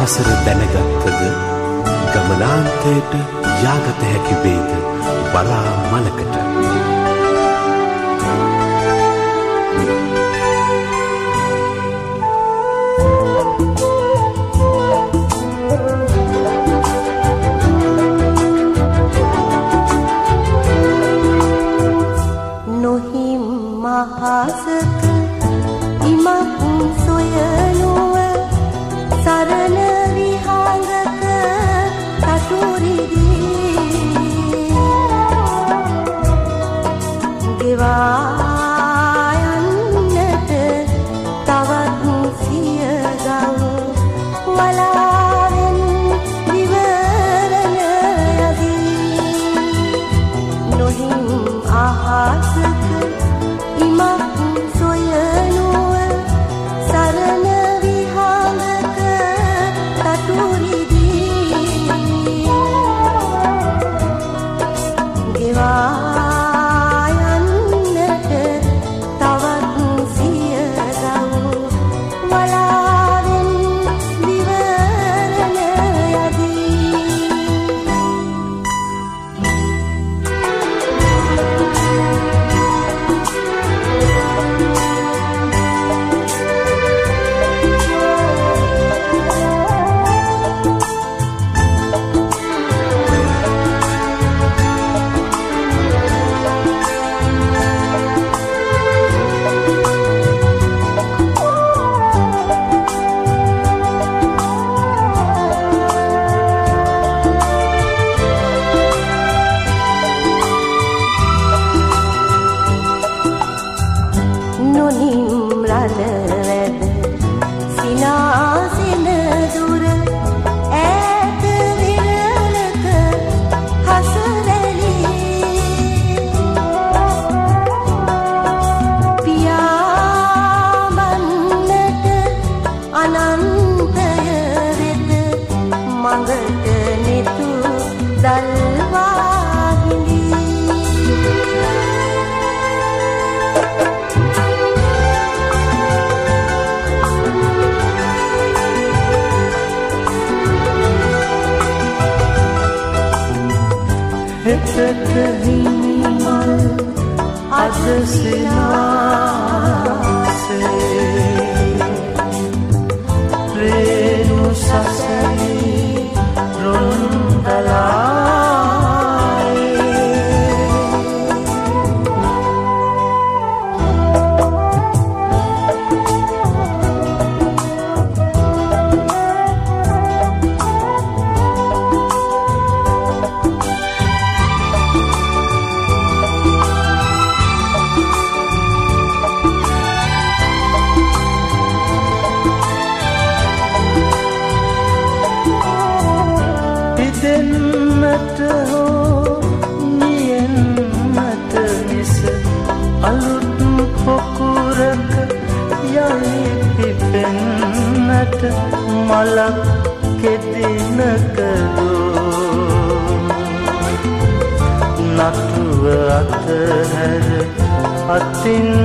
සසර දැනගත්තද ගමනාන්තයට යාගත හැකි වේද වරා මලකට. නොහිම් මහසක ඉමක් සොයනුව සරණ විහාඟක කටුරිදී ගෙවා යන්නට තවත් සිය ගව වලාවෙන් විවරණ යදී නොහිම් අහසක ඉමක් සොයනුව සරණ විහාඟක කටුරිදී ගෙවා යන්නට තවත් සිය ගව වලාවෙන් විවරණ යදී නොනිම් රළ වැද සිනාසෙන දුර ඈත විරලක හසරැලි පියාඹන්නට අනන්තය වෙත මඟට නෙතු දල්වා හිඳී හෙතට හිමිමල් අද සිනාසේ රේණු සසරි රොන්දලායේ දෙන්නට හෝ නියන්නට මිස අලුත් පොකුරක යලි පිපෙන්නට මලක් කෙදිනකදෝ නටුව අතහැර අතින්